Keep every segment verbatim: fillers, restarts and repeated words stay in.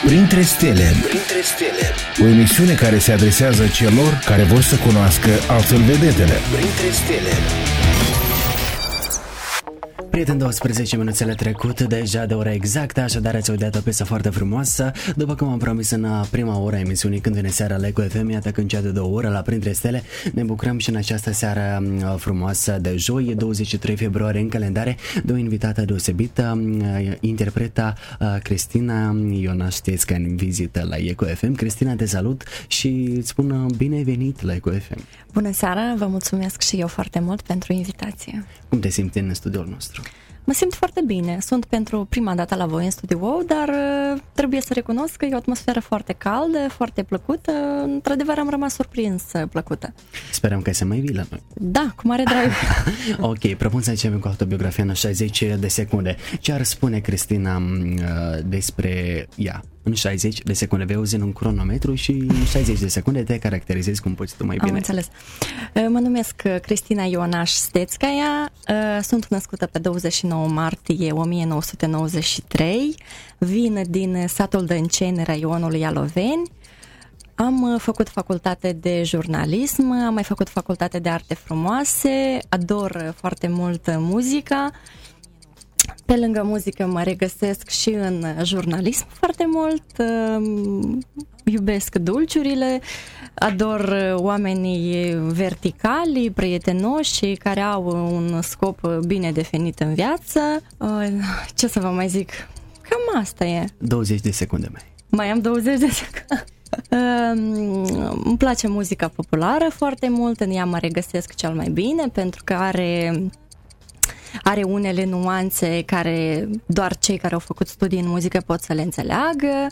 Printre stele. Printre stele. O emisiune care se adresează celor care vor să cunoască altfel vedetele. Printre stele. Prieteni, douăsprezece minuțele trecute deja de ora exactă, așadar ați audiat o piesă foarte frumoasă. După cum am promis în prima oră a emisiunii Când vine seara la Eco F M, iată că în cea de două oră la Printre Stele ne bucurăm și în această seară frumoasă de joi, douăzeci și trei februarie în calendare, de o invitată deosebită, interpreta Cristina Ionaș Stețca în vizită la Eco F M. Cristina, te salut și îți spun bine ai venit la Eco F M. Bună seara, vă mulțumesc și eu foarte mult pentru invitație. Cum te simți în studioul nostru? Mă simt foarte bine. Sunt pentru prima dată la voi în studio, dar trebuie să recunosc că e o atmosferă foarte caldă, foarte plăcută. Într-adevăr am rămas surprins plăcută. Sperăm că se mai vii la noi. Da, cu mare drag. Ok, propun să începem cu autobiografia în șaizeci de secunde. Ce ar spune Cristina uh, despre ea? În șaizeci de secunde vei auzi în un cronometru și în șaizeci de secunde te caracterizezi cum poți tu mai bine. Am înțeles. Mă numesc Cristina Ionaș Stețcaia, sunt născută pe douăzeci și nouă martie o mie nouă sute nouăzeci și trei, vin din satul Dânceni, raionul Ialoveni. Am făcut facultate de jurnalism, am mai făcut facultate de arte frumoase, ador foarte mult muzica. Pe lângă muzică mă regăsesc și în jurnalism foarte mult, iubesc dulciurile, ador oamenii verticali, prietenoși, care au un scop bine definit în viață. Ce să vă mai zic? Cam asta e. douăzeci de secunde mai. Mai am douăzeci de secunde. Îmi place muzica populară foarte mult, în ea mă regăsesc cel mai bine pentru că are... Are unele nuanțe care doar cei care au făcut studii în muzică pot să le înțeleagă.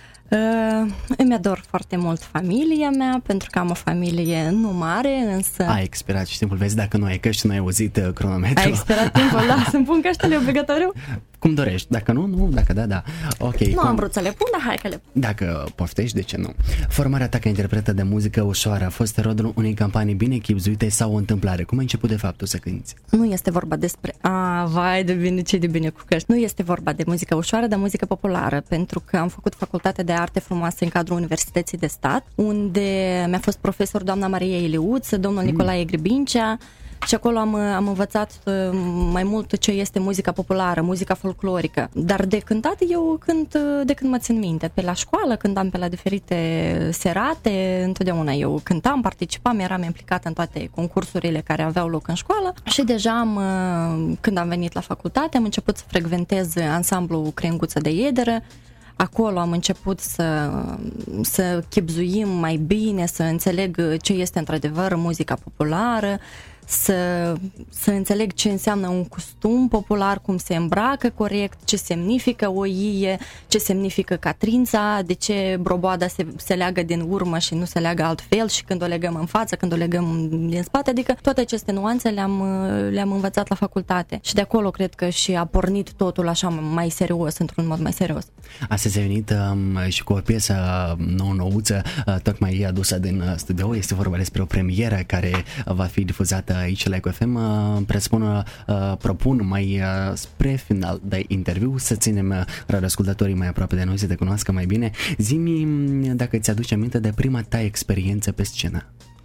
Uh, îmi ador foarte mult familia mea, pentru că am o familie nu mare, însă... Ai expirat și timpul, vezi, dacă nu ai căști, nu ai auzit uh, cronometrul. Ai expirat timpul, da, să-mi pun căștile obligatoriu? Cum dorești, dacă nu, nu, dacă da, da. Ok. Nu cum... am vrut să le pun, dar hai că le pun. Dacă poftești, de ce nu? Formarea ta ca interpretă de muzică ușoară a fost rodul unei campanii bine chibzuite sau o întâmplare? Cum ai început de fapt tu să cânti? Nu este vorba despre... A, vai de bine, ce de bine cu căști. Nu este vorba de muzică ușoară, dar muzică populară, pentru că am făcut facultate de arte frumoase în cadrul Universității de Stat, unde mi-a fost profesor doamna Maria Iliuță, domnul mm. Nicolae Gribincea, și acolo am, am învățat mai mult ce este muzica populară, muzica folclorică. Dar de cântat eu cânt de când mă țin minte. Pe la școală, cântam pe la diferite serate, întotdeauna eu cântam, participam, eram implicată în toate concursurile care aveau loc în școală. Și deja am, când am venit la facultate, am început să frecventez ansamblul Crenguță de Iederă. Acolo am început să, să chibzuim mai bine, să înțeleg ce este într-adevăr muzica populară, să, să înțeleg ce înseamnă un costum popular, cum se îmbracă corect, ce semnifică o ie, ce semnifică catrința, de ce broboada se, se leagă din urmă și nu se leagă altfel și când o legăm în față, când o legăm din spate, adică toate aceste nuanțe le-am, le-am învățat la facultate și de acolo cred că și a pornit totul așa mai serios, într-un mod mai serios. Astăzi a venit um, și cu o piesă nou-nouță, uh, tocmai adusă din uh, studio. Este vorba despre o premieră care uh, va fi difuzată aici la Eco F M. Uh, presupun, uh, propun mai uh, spre final de interviu să ținem uh, radioascultătorii mai aproape de noi, să te cunoască mai bine. Zi-mi dacă ți aduci aminte de prima ta experiență pe scenă.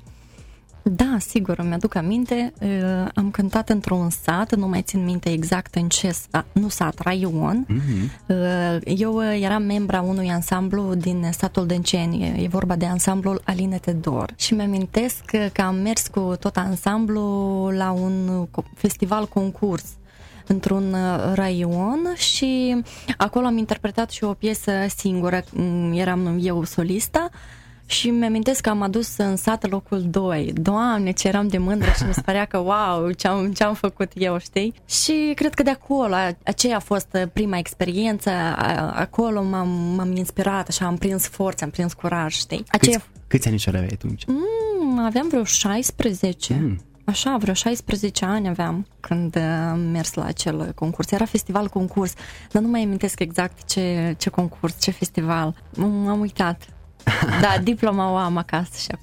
Da, sigur, îmi aduc aminte. Am cântat într-un sat, nu mai țin minte exact în ce sat, nu sat, raion. Mm-hmm. Eu eram membra unui ansamblu din satul Dânceni, e vorba de ansamblul Alinete Dor. Și mi-amintesc că am mers cu tot ansamblul la un festival concurs într-un raion și acolo am interpretat și o piesă singură, eram eu solista. Și mi-amintesc că am adus în sat locul doi. Doamne, ce eram de mândră și mi se părea că wow, ce-am, ce-am făcut eu, știi? Și cred că de acolo, aceea a fost prima experiență, acolo m-am, m-am inspirat, așa, am prins forță, am prins curaj, știi? Aceea... Câți, câți anișori aveai atunci? Mm, aveam vreo șaisprezece. Mm. Așa, vreo șaisprezece ani aveam când am mers la acel concurs. Era festival concurs, dar nu mai amintesc exact ce, ce concurs, ce festival. M-am uitat. Da, diploma o am acasă și acum.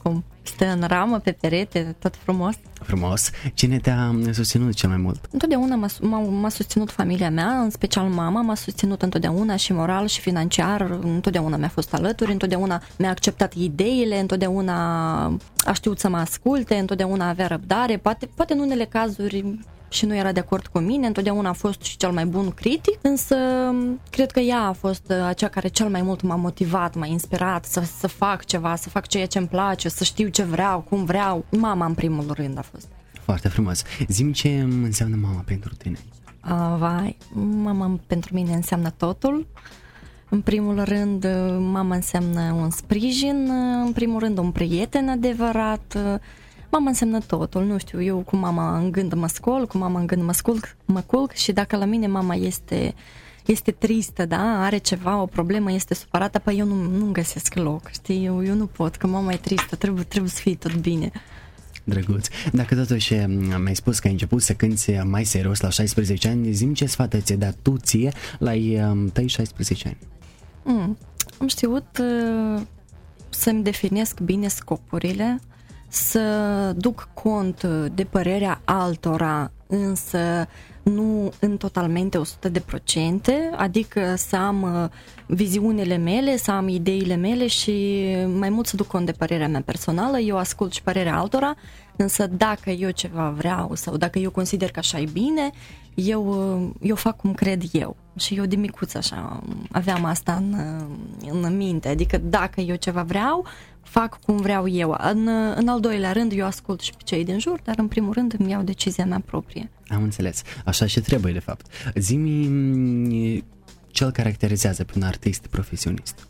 Stă în ramă, pe perete, tot frumos. Frumos. Cine te-a susținut cel mai mult? Întotdeauna m-a, m-a, m-a susținut familia mea, în special mama m-a susținut întotdeauna și moral și financiar, întotdeauna mi-a fost alături, întotdeauna mi-a acceptat ideile, întotdeauna a știut să mă asculte, întotdeauna avea răbdare, poate, poate în unele cazuri și nu era de acord cu mine, întotdeauna a fost și cel mai bun critic, însă cred că ea a fost acea care cel mai mult m-a motivat, m-a inspirat să, să fac ceva, să fac ceea ce îmi place, să știu ce vreau, cum vreau. Mama în primul rând a fost. Foarte frumos. Zi-mi ce înseamnă mama pentru tine. Uh, vai, mama pentru mine înseamnă totul. În primul rând, mama înseamnă un sprijin, în primul rând un prieten adevărat. Mama înseamnă totul, nu știu, eu cu mama în gând mă scol, cu mama în gând mă sculc, mă culc și dacă la mine mama este, este tristă, da, are ceva, o problemă, este supărată, păi eu nu, nu găsesc loc, știi, eu, eu nu pot, că mama e tristă, trebuie, trebuie să fie tot bine. Drăguț. Dacă totuși mi-ai spus că ai început să cânti mai serios la șaisprezece ani, zi-mi ce sfat ți-ai dat tu ție la tăi șaisprezece ani? Mm, am știut uh, să-mi definesc bine scopurile, să duc cont de părerea altora, însă nu în totalmente o sută la sută, adică să am viziunile mele, să am ideile mele și mai mult să duc cont de părerea mea personală. Eu ascult și părerea altora, însă dacă eu ceva vreau sau dacă eu consider că așa e bine, eu, eu fac cum cred eu. Și eu de micuță așa aveam asta în, în minte, adică dacă eu ceva vreau, fac cum vreau eu. În, în al doilea rând, eu ascult și pe cei din jur, dar în primul rând îmi iau decizia mea proprie. Am înțeles. Așa și trebuie, de fapt. Zi-mi ce îl caracterizează pe un artist profesionist.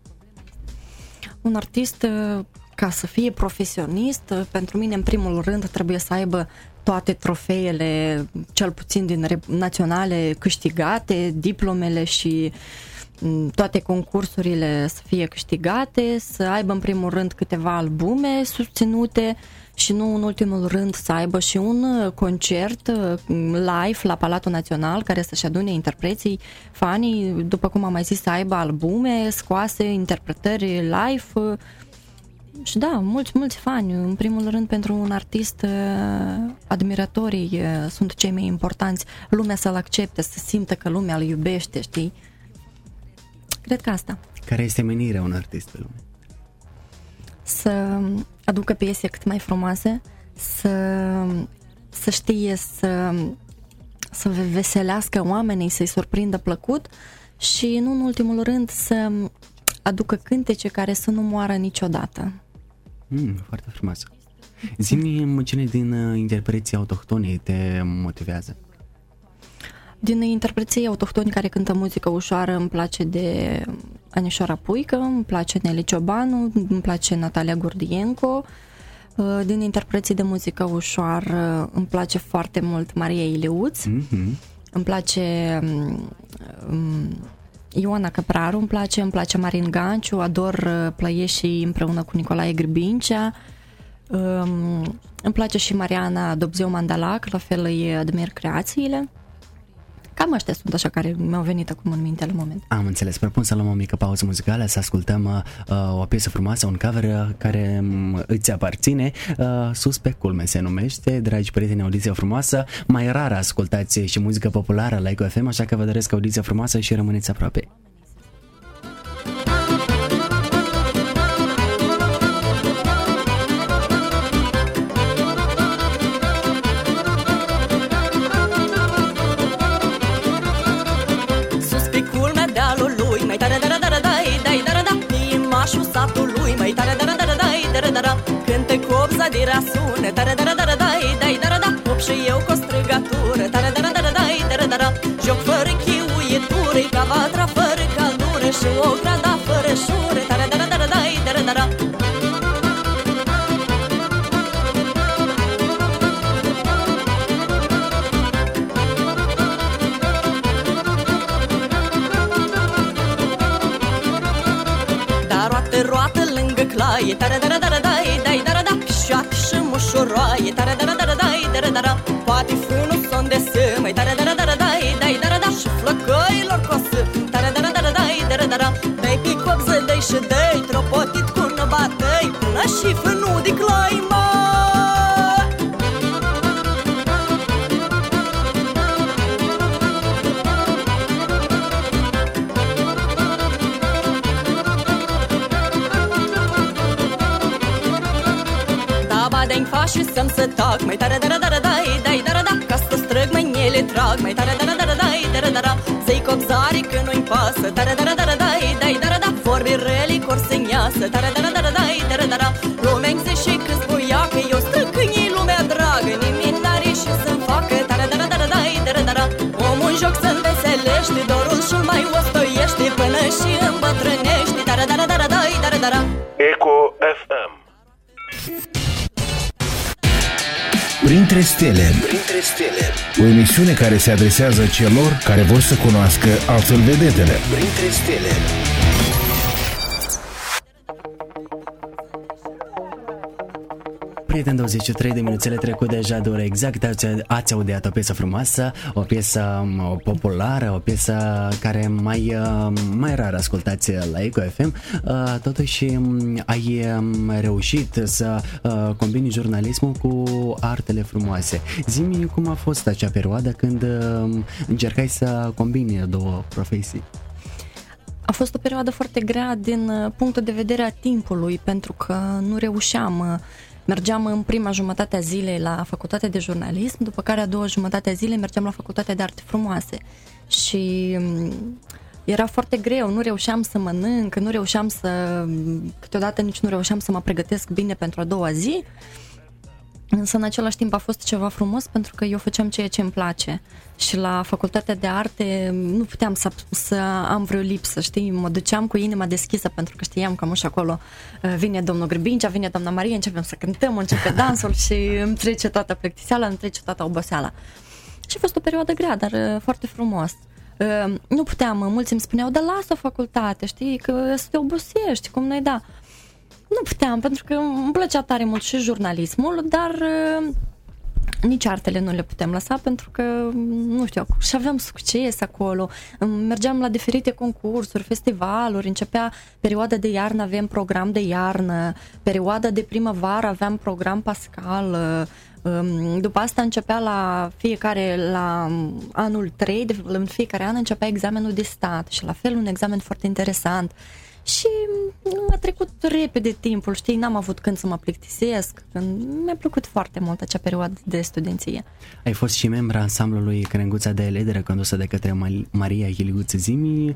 Un artist, ca să fie profesionist, pentru mine, în primul rând, trebuie să aibă toate trofeele, cel puțin din naționale, câștigate, diplomele și toate concursurile să fie câștigate, să aibă în primul rând câteva albume susținute și nu în ultimul rând să aibă și un concert live la Palatul Național care să-și adune interpreții, fanii, după cum am mai zis, să aibă albume scoase, interpretări live și da, mulți, mulți fani. În primul rând, pentru un artist, admiratorii sunt cei mai importanți, lumea să-l accepte, să simtă că lumea îl iubește, știi? Cred că asta. Care este menirea un artist pe lume? Să aducă piese cât mai frumoase, să, să știe să, să veselească oamenii, să-i surprindă plăcut și, nu în ultimul rând, să aducă cântece care să nu moară niciodată. Mm, foarte frumos. Zi-mi cine din interpreții autohtone te motivează? Din interpreții autohtoni care cântă muzică ușoară îmi place de Anișoara Puică, îmi place Neli Ciobanu, îmi place Natalia Gordienco. Din interpreții de muzică ușoară îmi place foarte mult Maria Ileuț, mm-hmm. îmi place um, Ioana Căpraru, îmi place, îmi place Marin Ganciu, ador plăieșii împreună cu Nicolae Grbincea. Um, îmi place și Mariana Dobzeu Mandalac, la fel îi admir creațiile. Cam ăștia sunt așa care mi-au venit acum în minte la moment. Am înțeles. Propun să luăm o mică pauză muzicală, să ascultăm uh, o piesă frumoasă, un cover care um, îți aparține. Uh, Sus pe culme se numește. Dragi prieteni, audiție frumoasă. Mai rar ascultați și muzică populară la Eco F M, așa că vă doresc audiție frumoasă și rămâneți aproape. Satului mai tare dara dara dai dara dara cântă copza de rasune tare dara dara dai dai dara da cop și eu cu străgatură tare dara dara dai dara dara joc fără chiuietură ca vatra fără caldură și o grada fără șură tare dara dara dai dara dara roată lângă claie tare dara dara dai dai dara da șoacă și mușuroaie tare dara dara dai dara dara poate frânul son de sâmă tare dara dara dai dai dara da și flăcăilor cosă tare dara dara dai dara dara dai pe copză dai și dai tropotit cu năbatăi până și frânul de de-mi faci și să-mi să tac. Mai tare, dara, dara, dai, dai, dara, da. Ca să străg mâinile trag. Mai tare, dara, dara, dai, dara, dara. Să-i copzare că nu-i pasă. Tare, dara, dara, dai, dai, dara, da. Vorbi rele, cor să iasă. Tare, dara, dara, dai, dara, dara. Lumea-mi zice că-s voiacă, eu strâng când e lumea dragă. Nimic n-are și să-mi facă. Tare, dara, dara, dai, dara, dara. Omul în joc să-mi veselește, dorul și-l mai ostoiește până și îmbătrânește. Tare, dara, dara, dai, dara, dara. Eco F M. Printre stele. Printre stele. O emisiune care se adresează celor care vor să cunoască altfel vedetele. Printre stele. Prieten, douăzeci și trei de minuțele trecut deja de ore exact, ați audiat o piesă frumoasă, o piesă populară, o piesă care mai, mai rar ascultați la Eco F M. Totuși ai reușit să combini jurnalismul cu artele frumoase. Zi-mi cum a fost acea perioadă când încercai să combini două profesii. A fost o perioadă foarte grea din punctul de vedere a timpului, pentru că nu reușeam. Mergeam în prima jumătate a zilei la facultatea de jurnalism, după care a doua jumătate a zilei mergeam la facultatea de arte frumoase. Și era foarte greu, nu reușeam să mănânc, nu reușeam să... câteodată nici nu reușeam să mă pregătesc bine pentru a doua zi. Însă în același timp a fost ceva frumos pentru că eu făceam ceea ce îmi place și la facultatea de arte nu puteam să, să am vreo lipsă, știi? Mă duceam cu inima deschisă pentru că știam că și acolo vine domnul Grbincea, vine doamna Maria, începem să cântăm, începe dansul și îmi trece toată plictiseala, îmi trece toată oboseala. Și a fost o perioadă grea, dar foarte frumos. Nu puteam, mulți îmi spuneau, dar lasă facultate, știi, că să te obosești, cum noi da. Nu puteam, pentru că îmi plăcea tare mult și jurnalismul, dar uh, nici artele nu le putem lăsa, pentru că, nu știu, și aveam succes acolo. Mergeam la diferite concursuri, festivaluri, începea perioada de iarnă, aveam program de iarnă, perioada de primăvară aveam program Pascal, uh, după asta începea la fiecare, la anul trei, de, în fiecare an începea examenul de stat și la fel un examen foarte interesant. Și a trecut repede timpul, știi, n-am avut când să mă plictisesc. Mi-a plăcut foarte mult acea perioadă de studenție. Ai fost și membra ansamblului Crenguța de Eledere, condusă de către Maria Hiliguță. Zi-mi,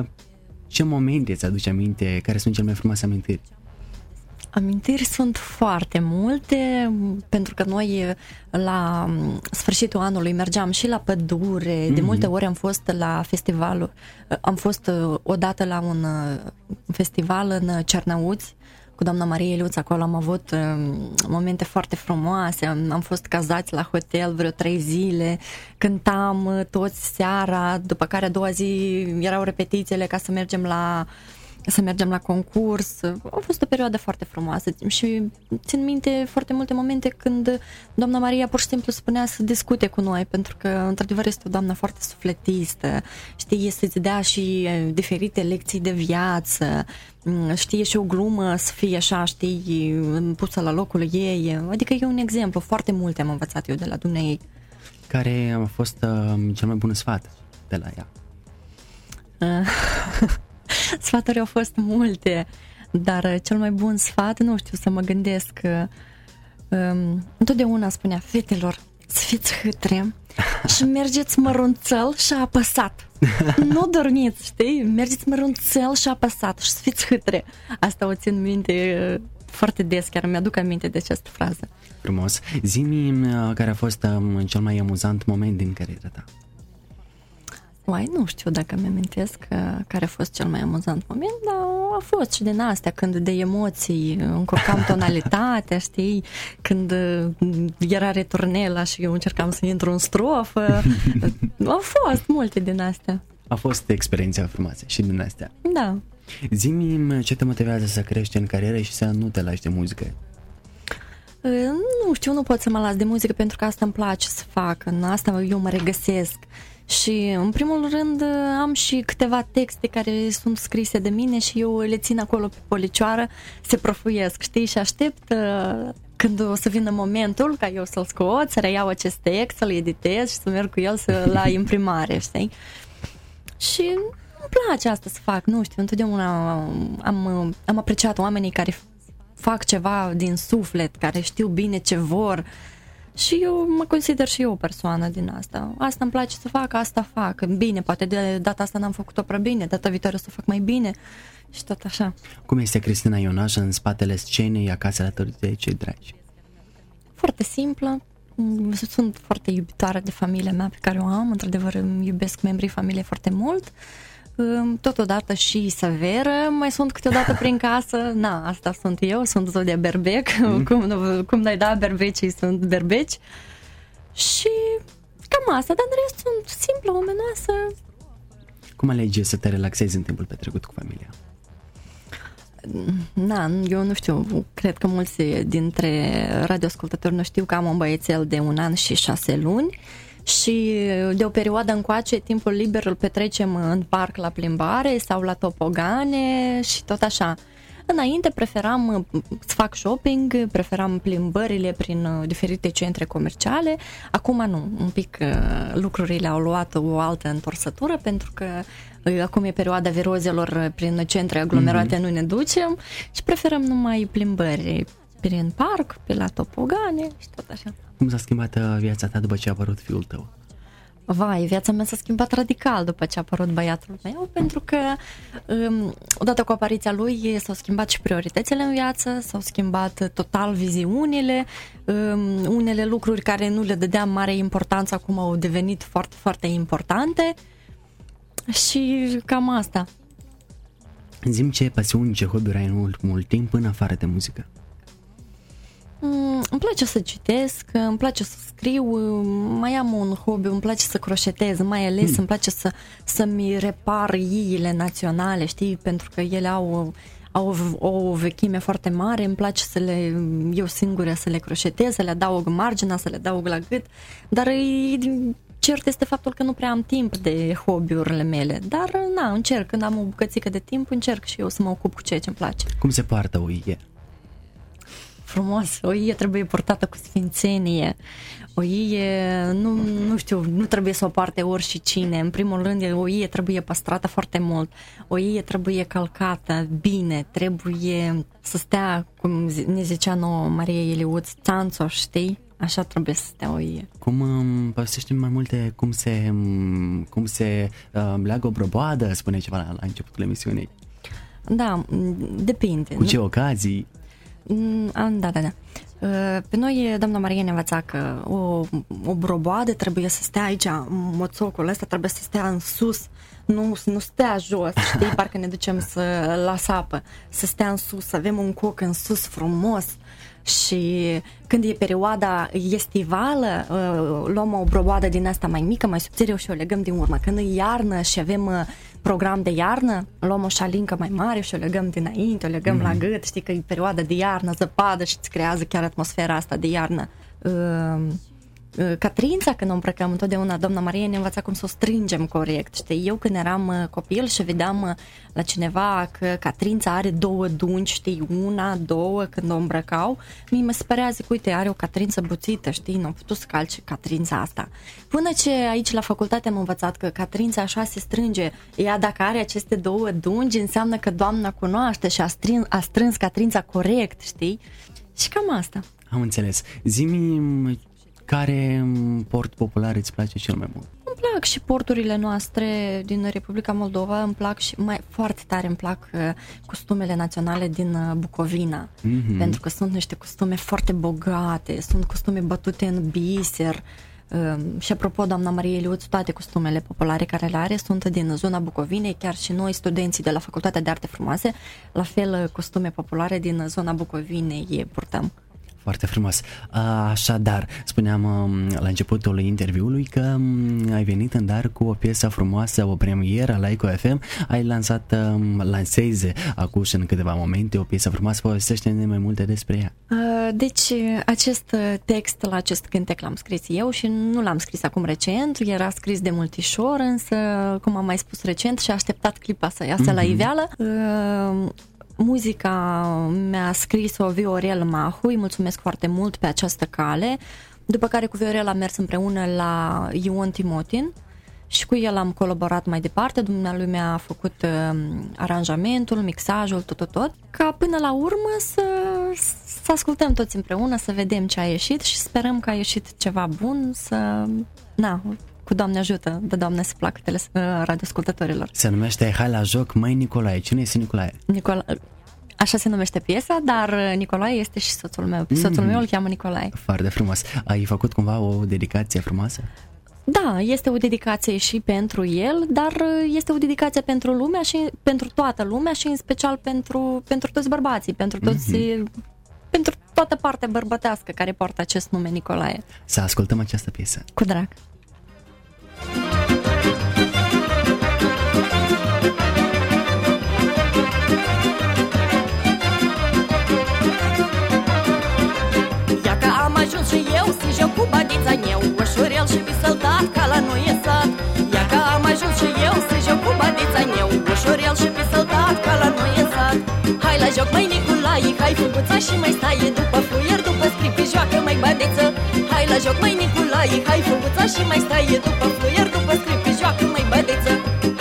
ce momente îți aduce aminte, care sunt cele mai frumoase amintiri? Amintiri sunt foarte multe, pentru că noi la sfârșitul anului mergeam și la pădure, mm-hmm. de multe ori am fost la festivalul, am fost odată la un festival în Cernăuți cu doamna Maria Iliuță, acolo am avut momente foarte frumoase, am fost cazați la hotel vreo trei zile, cântam toți seara, după care a doua zi erau repetițiile ca să mergem la să mergem la concurs. A fost o perioadă foarte frumoasă și țin minte foarte multe momente când doamna Maria pur și simplu spunea să discute cu noi, pentru că într-adevăr este o doamnă foarte sufletistă, știe să-ți dea și diferite lecții de viață, știe și o glumă să fie așa, știi, pusă la locul ei, adică e un exemplu, foarte multe am învățat eu de la dumneei. Care a fost uh, cel mai bun sfat de la ea? Sfaturi au fost multe, dar cel mai bun sfat, nu știu, să mă gândesc, um, întotdeauna spunea, fetelor, să fiți hâtre și mergeți mărunțel și apăsat. Nu dormiți, știi? Mergeți mărunțel și apăsat și să fiți hâtre. Asta o țin minte foarte des, chiar mi-aduc aminte de această frază. Frumos. Zi-mi care a fost um, cel mai amuzant moment din cariera ta. Uai, nu știu dacă mi amintesc care a fost cel mai amuzant moment, dar a fost și din astea, când de emoții încurcam tonalitatea, știi, când era returnela și eu încercam să intru în strofă. Au fost multe din astea. A fost experiența frumoasă și din astea. Da. Zi-mi ce te motivează să crești în carieră și să nu te lași de muzică? Nu știu, nu pot să mă las de muzică pentru că asta îmi place să fac, în asta eu mă regăsesc. Și în primul rând am și câteva texte care sunt scrise de mine și eu le țin acolo pe policioară, se prăfuiesc, știi, și aștept când o să vină momentul ca eu să-l scot, să reiau acest text, să-l editez și să merg cu el să, la imprimare, știi? Și îmi place asta să fac, nu știu, întotdeauna am, am apreciat oamenii care fac ceva din suflet, care știu bine ce vor. Și eu mă consider și eu o persoană din asta. Asta îmi place să fac, asta fac. Bine, poate de data asta n-am făcut-o prea bine, data viitoare o să fac mai bine și tot așa. Cum este Cristina Ionaș în spatele scenei acasă alături de cei dragi? Foarte simplă. Sunt foarte iubitoare de familia mea pe care o am. Într-adevăr, îmi iubesc membrii familiei foarte mult. Totodată și severă. Mai sunt câteodată prin casă. Na, asta sunt eu, sunt zodia berbec. Mm. Cum, cum n-ai da, berbecii sunt berbeci. Și cam asta, dar în rest sunt simplă, omenoasă. Cum alegi să te relaxezi în timpul petrecut cu familia? Na, eu nu știu, cred că mulți dintre radioascultători nu știu că am un băiețel de un an și șase luni și de o perioadă încoace timpul liber îl petrecem în parc la plimbare sau la topogane și tot așa. Înainte preferam să fac shopping, preferam plimbările prin diferite centre comerciale. Acum nu, un pic lucrurile au luat o altă întorsătură pentru că acum e perioada virozelor prin centre aglomerate, mm-hmm. nu ne ducem și preferăm numai plimbări prin parc, pe la topogane și tot așa. Cum s-a schimbat viața ta după ce a apărut fiul tău? Vai, viața mea s-a schimbat radical după ce a apărut băiatul meu, pentru că um, odată cu apariția lui s-au schimbat și prioritățile în viață, s-au schimbat total viziunile, um, unele lucruri care nu le dădeam mare importanță acum au devenit foarte, foarte importante și cam asta. Zi-mi ce pasiuni, ce hobby-uri ai în ultimul timp în afară de muzică? Mm, îmi place să citesc, îmi place să scriu, mai am un hobby, îmi place să croșetez, mai ales mm. îmi place să, să-mi repar iile naționale, știi, pentru că ele au, au o, o vechime foarte mare, îmi place să le, eu singură să le croșetez, să le adaug marginea, să le adaug la gât, dar cert este faptul că nu prea am timp de hobby-urile mele, dar na, încerc, când am o bucățică de timp, încerc și eu să mă ocup cu ceea ce îmi place. Cum se poartă o ie? Frumos, o ie trebuie purtată cu sfințenie. O ie, nu, nu știu, nu trebuie să o poarte oricine. În primul rând, o ie trebuie păstrată foarte mult. O ie trebuie călcată bine, trebuie să stea, cum ne zicea nouă Maria Eliuț, țanțo, știi? Așa trebuie să stea o ie. Cum um, povestește mai multe cum se, um, cum se uh, leagă o broboadă, spune ceva la, la începutul emisiunii. Da, depinde. Cu ce ocazii? Da, da, da. Pe noi, doamna Maria ne învăța că o, o broboadă trebuie să stea aici, moțocul ăsta trebuie să stea în sus, nu, nu stea jos, știi, parcă ne ducem să, la sapă, să stea în sus, să avem un coc în sus frumos. Și când e perioada estivală, luăm o broboadă din asta mai mică, mai subțire și o legăm din urmă. Când e iarnă și avem program de iarnă, luăm o șalincă mai mare și o legăm dinainte, o legăm mm. la gât, știi că e perioada de iarnă, zăpadă și îți creează chiar atmosfera asta de iarnă. Catrința, când o îmbrăcăm întotdeauna, doamna Maria ne învăța cum să o strângem corect, știi? Eu când eram copil și vedeam la cineva că catrința are două dungi, știi, una, două, când o îmbrăcau, mie mă spărea, zic, uite, are o catrință buțită, știi, nu am putut să calce catrința asta. Până ce aici la facultate am învățat că catrința așa se strânge, ea dacă are aceste două dungi, înseamnă că doamna cunoaște și a strâns, a strâns catrința corect, știi? Și cam asta. Am înțeles. Zi-mi care port popular îți place cel mai mult? Îmi plac și porturile noastre din Republica Moldova, îmi plac și mai foarte tare îmi plac costumele naționale din Bucovina, mm-hmm. pentru că sunt niște costume foarte bogate, sunt costume bătute în biser. Și apropo, doamna Maria Eliuț, toate costumele populare care le are sunt din zona Bucovinei, chiar și noi, studenții de la Facultatea de Arte Frumoase, la fel costume populare din zona Bucovinei purtăm. Foarte frumos. Așadar, spuneam la începutul interviului că ai venit în dar cu o piesă frumoasă, o premieră la Eco F M, ai lansat, lanseze acum în câteva momente o piesă frumoasă, povestește-ne mai multe despre ea. Deci, acest text la acest cântec l-am scris eu și nu l-am scris acum recent, era scris de multișor, însă, cum am mai spus recent, și-a așteptat clipa să iasă mm-hmm. la iveală. Muzica mi-a scris-o Viorel Mahu, îi mulțumesc foarte mult pe această cale, după care cu Viorel am mers împreună la Ion Timotin și cu el am colaborat mai departe, dumnealui mi-a făcut uh, aranjamentul, mixajul, tot, tot, tot, ca până la urmă să să ascultăm toți împreună, să vedem ce a ieșit și sperăm că a ieșit ceva bun, să, na, cu Doamne ajută, de Doamne să placă tele, radioascultătorilor. Se numește Hai la joc, măi Nicolae. Cine este Nicolae? Nicola... Așa se numește piesa, dar Nicolae este și soțul meu. Soțul mm. meu îl cheamă Nicolae. Foarte frumos. Ai făcut cumva o dedicație frumoasă? Da, este o dedicație și pentru el, dar este o dedicație pentru lumea și pentru toată lumea și în special pentru, pentru toți bărbații, pentru toți, mm-hmm. pentru toată partea bărbătească care poartă acest nume Nicolae. Să ascultăm această piesă. Cu drag. Și eu să joc cu badița meu, ușurel și pisăltat ca la noi e sat. Ia că am ajuns și eu să joc cu badița meu, ușurel și pisăltat ca la noi e sat. Hai la joc, măi Nicolae, hai făguța și mai stai după fluier, după scripi, joacă mai badiță. Hai la joc, măi Nicolae, hai făguța și mai stai după fluier, după scripi, joacă mai badiță.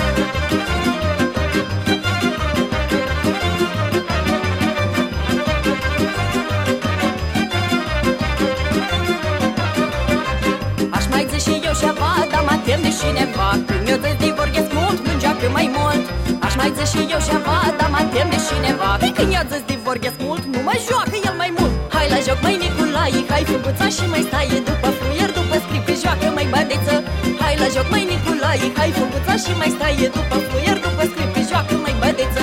Și cineva, când eu ți-ți divorghesc mult, nu joacă mai mult. Aș mai zi și eu ceva, dar mă tem de cineva. Păi când eu ți-ți divorghesc mult, nu mai joacă el mai mult. Hai la joc, măi Nicolae, hai făguța și mai stai după fluier, după scripi, joacă mai bădeță. Hai la joc, măi Nicolae, hai făguța și mai stai după fluier, după scripi, joacă mai bădeță.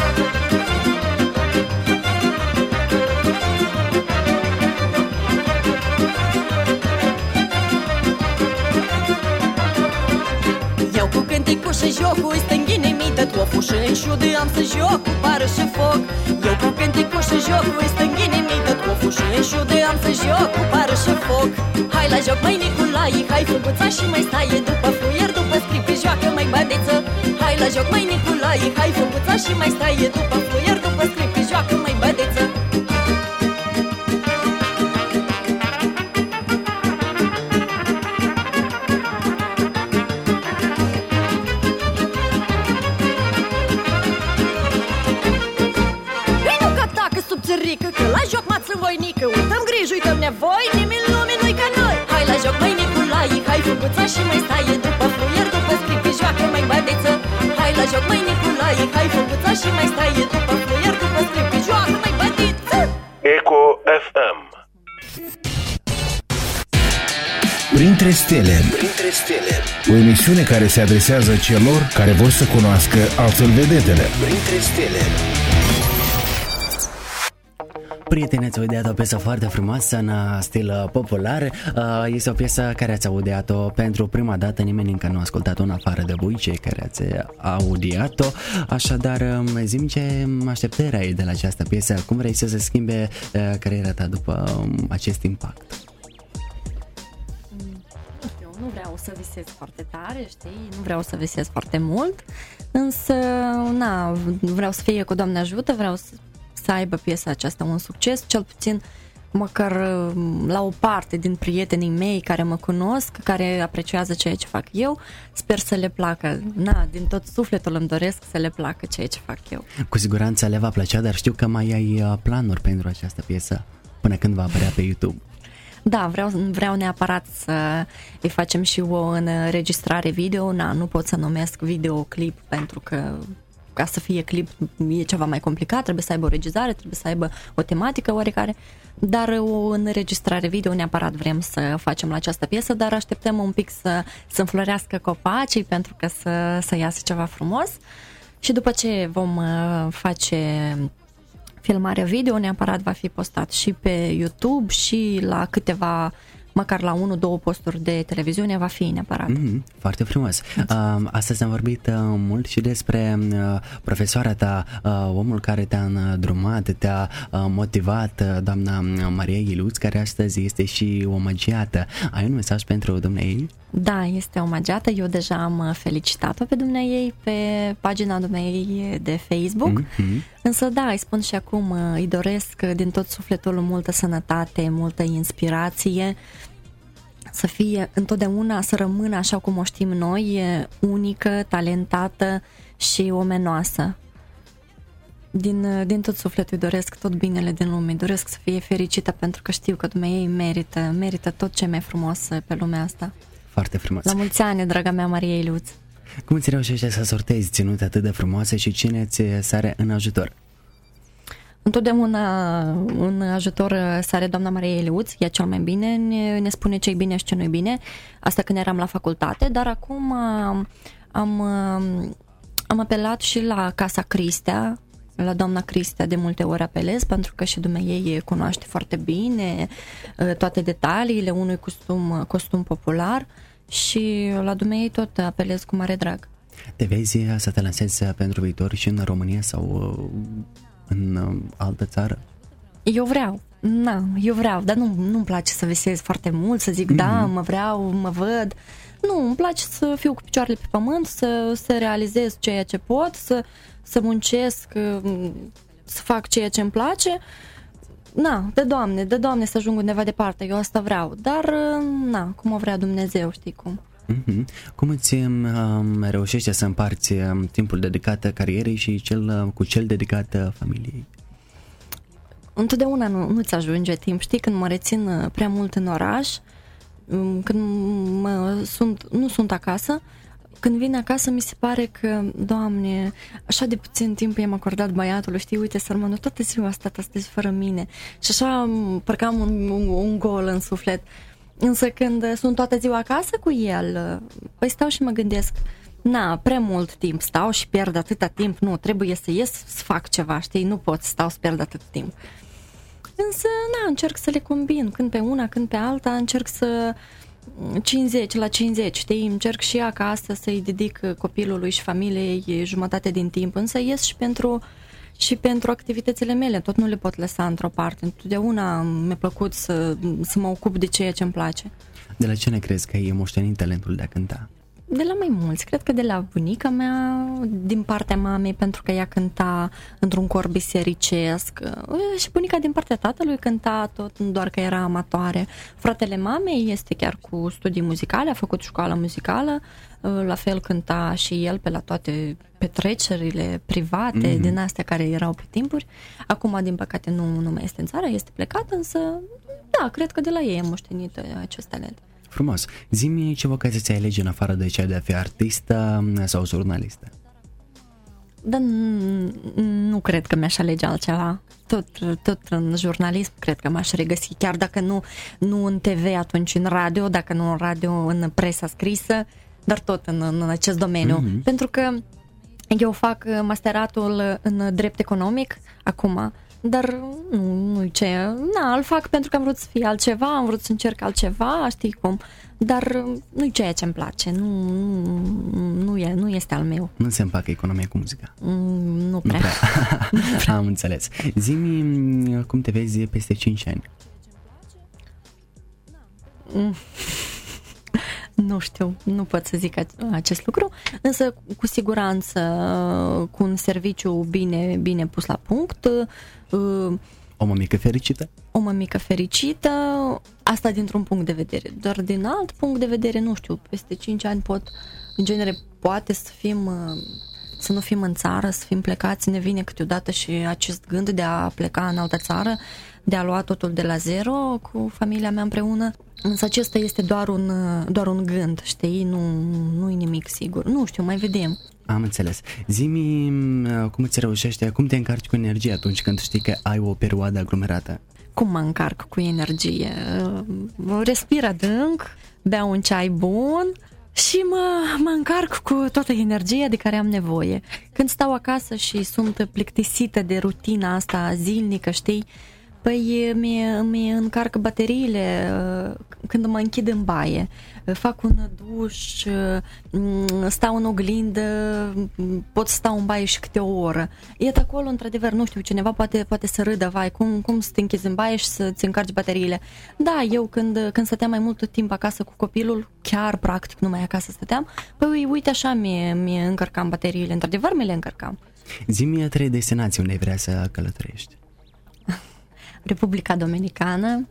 Și jocul îi stânghine mii de tofu și în șude am să joc cu pară și foc. Eu cu cânticul și jocul îi stânghine mii de tofu și în șude am să joc cu pară și foc. Hai la joc, măi Nicolae, hai făguța și mai stai după fluier, după scripi, joacă mai bădeță. Hai la joc, măi Nicolae, hai făguța și mai stai după fluier, după scripi, joacă mai bădeță. Că la joc m-ați voinică, uităm griji, uităm nevoi, nimeni în lume nu-i ca noi. Hai la joc, măi Nicolae, hai făguța și mai stai după fluier, după scripi, joacă mai bădeță. Hai la joc, măi Nicolae, hai făguța și mai stai după fluier, după scripi, joacă mai bădeță. Eco F M. Printre stele, Printre stele, o emisiune care se adresează celor care vor să cunoască altfel vedetele. Printre stele. Prieteni, ați audiat o piesă foarte frumoasă în stil popular. Este o piesă care ați audiat-o pentru prima dată. Nimeni încă nu a ascultat-o în afară de voi, cei care ați audiat-o. Așadar, zi-mi ce așteptări ai de la această piesă. Cum vrei să se schimbe cariera ta după acest impact? Eu nu vreau să visez foarte tare, știi? Nu vreau să visez foarte mult. Însă, na, vreau să fie cu Doamne ajută, vreau să să aibă piesa aceasta un succes, cel puțin măcar la o parte din prietenii mei care mă cunosc, care apreciază ceea ce fac eu, sper să le placă. Na, din tot sufletul îmi doresc să le placă ceea ce fac eu. Cu siguranță le va plăcea, dar știu că mai ai planuri pentru această piesă până când va apărea pe YouTube. Da, vreau, vreau neapărat să îi facem și o înregistrare video. Na, nu pot să numesc videoclip pentru că ca să fie clip e ceva mai complicat, trebuie să aibă o regizare, trebuie să aibă o tematică oarecare, dar o înregistrare video neapărat vrem să facem la această piesă, dar așteptăm un pic să, să înflorească copacii pentru că să, să iasă ceva frumos și după ce vom face filmarea video, neapărat va fi postat și pe YouTube și la câteva, măcar la unu, două posturi de televiziune va fi neapărat. Mm, foarte frumos. Uh, astăzi am vorbit uh, mult și despre uh, profesoara ta, uh, omul care te-a îndrumat, te-a uh, motivat, uh, doamna Maria Iluț, care astăzi este și omagiată. Ai un mesaj pentru dumneai? Da, este omagiată. Eu deja am felicitat-o pe dumneai pe pagina dumneai de Facebook. Mm-hmm. Însă da, îi spun și acum, îi doresc din tot sufletul multă sănătate, multă inspirație, să fie întotdeauna, să rămână așa cum o știm noi, unică, talentată și omenoasă. Din, din tot sufletul îi doresc tot binele din lume, doresc să fie fericită pentru că știu că dumneavoastră ei merită, merită tot ce mai frumos pe lumea asta. Foarte frumos. La mulți ani, draga mea Maria Iliuț. Cum îți reușește să sortezi ținute atât de frumoase și cine ți sare în ajutor? Întotdeauna în ajutor sare doamna Maria Iliuț, ea cel mai bine ne, ne spune ce e bine și ce nu e bine. Asta când eram la facultate, dar acum am, am, am apelat și la Casa Cristea, la doamna Cristea de multe ori apelez, pentru că și dumneavoastră cunoaște foarte bine toate detaliile unui costum, costum popular și la dumneavoastră tot apelez cu mare drag. Te vezi să te lansezi pentru viitor și în România sau în altă țară? Eu vreau, na, eu vreau, dar nu, nu-mi place să visez foarte mult, să zic mm-hmm. da, mă vreau, mă văd. Nu, îmi place să fiu cu picioarele pe pământ, să, să realizez ceea ce pot, să, să muncesc, să fac ceea ce îmi place. Na, de Doamne, de Doamne să ajung undeva departe, eu asta vreau, dar na, cum o vrea Dumnezeu, știi cum. Mm-hmm. Cum îți um, reușește să împarți um, timpul dedicat carierei și cel uh, cu cel dedicat uh, familiei? Întotdeauna nu, nu-ți ajunge timp, știi, când mă rețin prea mult în oraș, când mă, sunt, nu sunt acasă, când vin acasă mi se pare că, Doamne, așa de puțin timp i-am acordat băiatului, știi, uite, sărmanul, toată ziua a stat astăzi fără mine și așa parcă am un, un, un gol în suflet. Însă când sunt toată ziua acasă cu el, păi stau și mă gândesc, na, prea mult timp stau și pierd atâta timp, nu, trebuie să ies să fac ceva, știi, nu pot să stau să pierd atât timp. Însă, na, încerc să le combin, când pe una, când pe alta, încerc să cincizeci la cincizeci, știi, încerc și acasă să-i dedic copilului și familiei jumătate din timp, însă ies și pentru, și pentru activitățile mele, tot nu le pot lăsa într-o parte, întotdeauna mi-a plăcut să, să mă ocup de ceea ce îmi place. De la ce ne crezi că ai moștenit talentul de a cânta? De la mai mulți, cred că de la bunica mea, din partea mamei, pentru că ea cânta într-un cor bisericesc, și bunica din partea tatălui cânta tot, nu doar că era amatoare. Fratele mamei este chiar cu studii muzicale, a făcut școală muzicală, la fel cânta și el pe la toate petrecerile private, mm-hmm. din astea care erau pe timpuri. Acum, din păcate, nu, nu mai este în țară, este plecat, însă, da, cred că de la ei am moștenit acest talent. Frumos. Zi-mi ce vocație ți-ai alege în afară de cea de a fi artistă sau jurnalistă? Dar nu cred că mi-aș alege altceva. Tot, tot în jurnalism cred că m-aș regăsi, chiar dacă nu, nu în T V, atunci în radio, dacă nu în radio, în presa scrisă, dar tot în, în acest domeniu. Mm-hmm. Pentru că eu fac masteratul în drept economic acum, dar nu, nu ce, na, îl fac pentru că am vrut să fie altceva, am vrut să încerc altceva, știi cum, dar nu-i ceea ce îmi place, nu, nu, nu, e, nu este al meu. Nu se împacă economia cu muzica? Mm, nu prea. Nu prea. Am înțeles. Zi-mi cum te vezi peste cinci ani? Mm. Nu știu, nu pot să zic acest lucru, însă cu siguranță cu un serviciu bine, bine pus la punct. O mămică fericită? O mămică fericită, asta dintr-un punct de vedere, dar din alt punct de vedere, nu știu, peste cinci ani pot, în genere, poate să fim, să nu fim în țară, să fim plecați, ne vine câteodată și acest gând de a pleca în altă țară, de a lua totul de la zero cu familia mea împreună. Însă acesta este doar un, doar un gând, știi? Nu, nu e nimic sigur. Nu știu, mai vedem. Am înțeles. Zi-mi cum îți reușește, cum te încarci cu energie atunci când știi că ai o perioadă aglomerată? Cum mă încarc cu energie? Respir adânc, beau un ceai bun și mă, mă încarc cu toată energia de care am nevoie. Când stau acasă și sunt plictisită de rutina asta zilnică, știi? Păi mi încarc bateriile când mă închid în baie, fac un duș, stau în oglindă, pot sta în baie și câte o oră. E acolo, într-adevăr, nu știu, cineva poate, poate să râdă, vai, cum, cum să te închizi în baie și să-ți încarci bateriile. Da, eu când, când stăteam mai mult timp acasă cu copilul, chiar practic numai acasă stăteam, păi uite așa mi, mi încărcam bateriile, într-adevăr mi le încărcam. Zi-mi trei destinații unde vrea să călătorești. Republica Dominicană,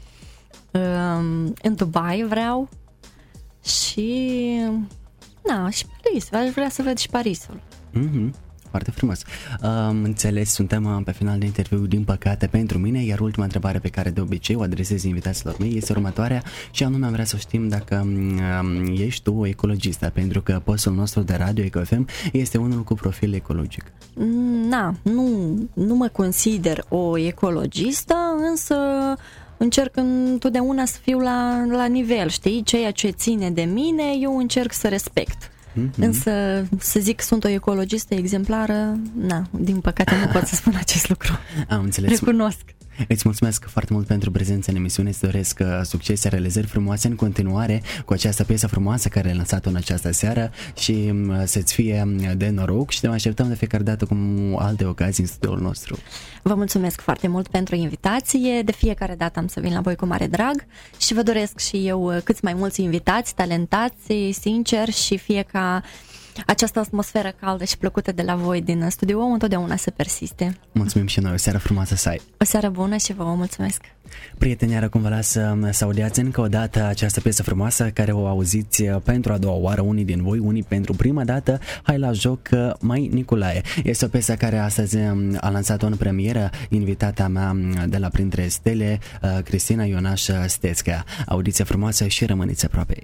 în Dubai vreau și na, și Paris, aș vrea să văd și Parisul. Mm-hmm. Foarte frumos. Um, înțeles, suntem pe final de interviu, din păcate, pentru mine, iar ultima întrebare pe care de obicei o adresez invitaților mei este următoarea și anume am vrea să știm dacă um, ești tu o ecologistă, pentru că postul nostru de radio Eco F M este unul cu profil ecologic. Na, nu, nu mă consider o ecologistă, însă încerc întotdeauna să fiu la, la nivel, știi? Ceea ce ține de mine, eu încerc să respect. Mm-hmm. Însă să zic că sunt o ecologistă exemplară, na, din păcate nu pot să spun acest lucru. Am înțeles. Recunosc. Îți mulțumesc foarte mult pentru prezența în emisiune, îți doresc succes, realizări frumoase în continuare cu această piesă frumoasă care ai lansat-o în această seară și să-ți fie de noroc și te așteptăm de fiecare dată cu alte ocazii în studioul nostru. Vă mulțumesc foarte mult pentru invitație, de fiecare dată am să vin la voi cu mare drag și vă doresc și eu câți mai mulți invitați, talentați, sinceri și fie ca această atmosferă caldă și plăcută de la voi din studio întotdeauna să persiste. Mulțumim și noi, o seară frumoasă să ai. O seară bună și vă mulțumesc. Prieteni, acum vă las să audiați încă o dată această piesă frumoasă care o auziți pentru a doua oară, unii din voi, unii pentru prima dată. Hai la joc, Mai Nicolae. Este o piesă care astăzi a lansat-o în premieră invitata mea de la Printre Stele, Cristina Ionaș Stețca. Audiție frumoasă și rămâniți aproape.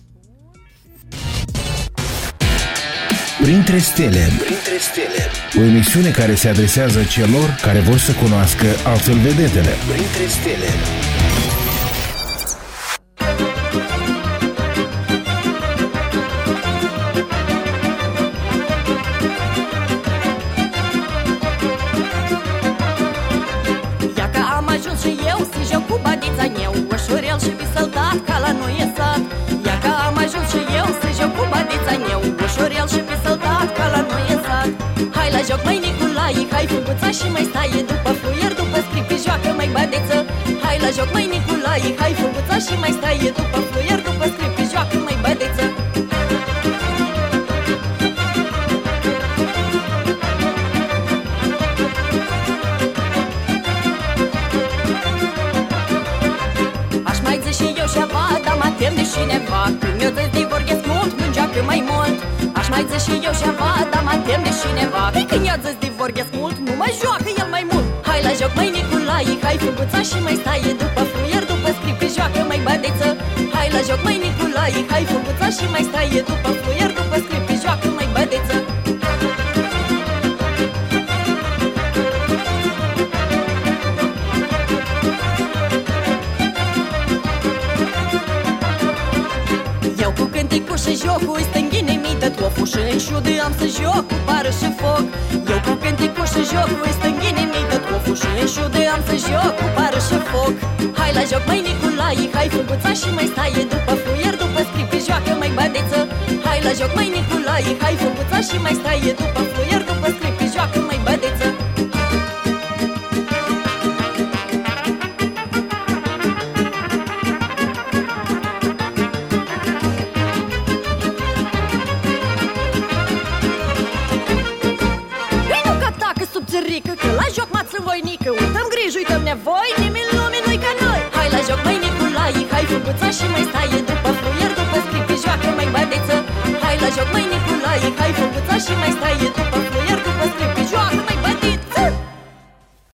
Printre Stele. Printre Stele. O emisiune care se adresează celor care vor să cunoască altfel vedetele. Printre Stele. Ia că am ajuns și eu să joc cu badița meu, ușurel și pisăltat ca la noi e sat. Ia că am ajuns și eu să joc cu badița meu, ușurel și pisăltat ca la noi e sat. Hai la joc, mai Nicolae, hai fuguța și mai stai, după fluier, după scripi, joacă mai badiță. Hai la joc, mai Nicolae, hai fuguța și mai stai, după fluier, după scripi, joacă mai badiță. Aș mai zi și eu ceva, dar mă tem de cineva. Când mi-o dă de vorghesc mult, nu joacă mai mult. Aș mai zi și eu ceva, dar mă tem de cineva. Când i-a zis de vorghesc mult, nu mai joacă el mai mult. Hai la joc, mai Nicolae, hai fuguța și mai stai, după fluier, după scripi, joacă mai badiță. Hai la joc, mai Nicolae, hai fuguța și mai stai, după fluier, după scripi, joacă mai badiță. Și jocul stângine mi de tofu și în șude am să joc cu pară și foc. Eu cu cânticul și jocul stângine mi de tofu și în șude am să joc cu pară și foc. Hai la joc, mai Nicolae, hai fuguța și mai stai, după fluier, după scripi, joacă mai badiță. Hai la joc, mai Nicolae, hai fuguța și mai stai, după fluier, după scripi, joacă mai badiță. Că la joc m-ați voinică, uităm griji, uităm nevoi, nimeni în lume nu-i ca noi. Hai la joc, mai Nicolae, hai fuguța și mai stai.